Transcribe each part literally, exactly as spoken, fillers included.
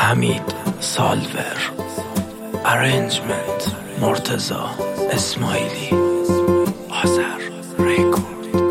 حمید سالور، ارنجمنت مرتضا اسماعیلی، آذر ریکورد.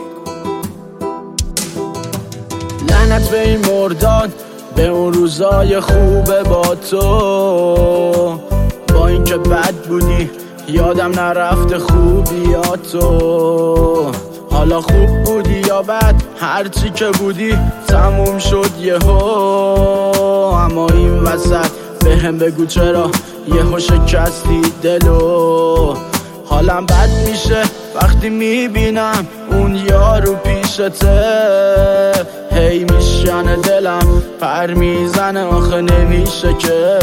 لعنت به این مرداد، به اون روزای خوبه با تو، با اینکه بد بودی یادم نرفته خوبی یا تو. حالا خوب بودی یا بد، هرچی که بودی تموم شد یهو. اما این وسط به هم بگو چرا یهو شکستی دلو. حالم بد میشه وقتی میبینم اون یارو پیشته، هی میشنه دلم پر میزنه آخه نمیشه که.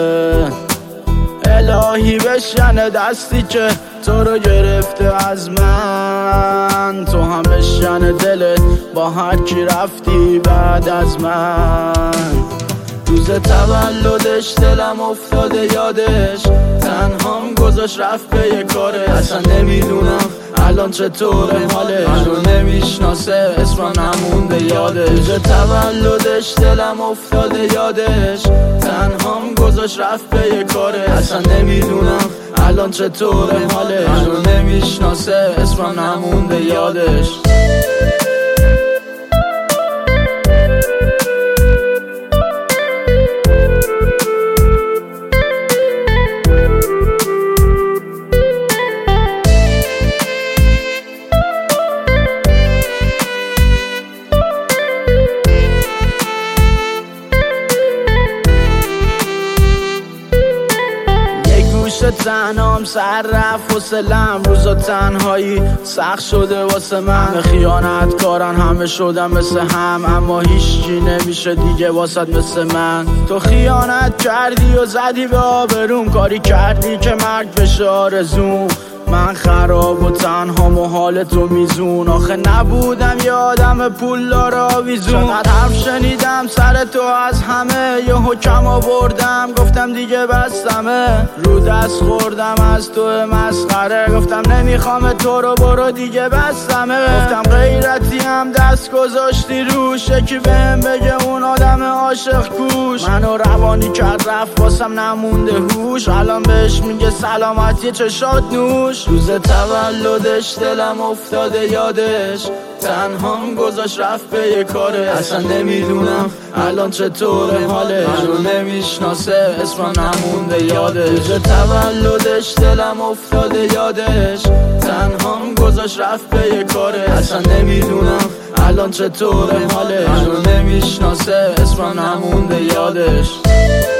الهی بشنه دستی که تو رو گرفته از من، تو هم بشنه دلت با هر کی رفتی بعد از من. روز تولدش دلم افتاده یادش، تنهام گذاشت رفت به یه کاره. اصلا نمیدونم الان چطوره حالش، منو نمیشناسه اسمم نمونده یادش. روز تولدش دلم افتاده یادش، تنهام گذاشت رفت به یه کاره. اصلا نمیدونم الان چطوره حالش، منو نمیشناسه اسمم نمونده یادش. تنهام سر رفت و سلم، روزا تنهایی سخت شده واسه من. همه خیانت کارن همه شدن مثل هم، اما هیچی نمیشه دیگه واسط مثل من. تو خیانت کردی و زدی به آبروم، کاری کردی که مرگ بشه آرزوم. من خراب و تنهام و حال تو میزون، آخه نبودم یه آدم پولدار آویزون. چقدر حرف شنیدم سر تو از همه، یه حکم آوردم گفتم دیگه بستمه. رو دست خوردم از تو مسخره، گفتم نمیخوام تو رو برو دیگه بستمه. گفتم غیرتی هم دست گذاشتی روش، یکی بهم بگه اون آدم عاشق کوش. منو روانی کرد رفت واسم نمونده هوش، الان بهش میگه سلامتی چشات نوش. روز تولدش دلم افتاده یادش، تنهام گذاشت رفت به یه کاره. اصلا نمیدونم الان چطوره حالش، منو نمیشناسه اسمم نمونده یادش. روز تولدش دلم افتاده یادش، تنهام گذاشت رفت به یه کاره. اصلا نمیدونم الان چطوره حالش، منو نمیشناسه اسمم نمونده یادش.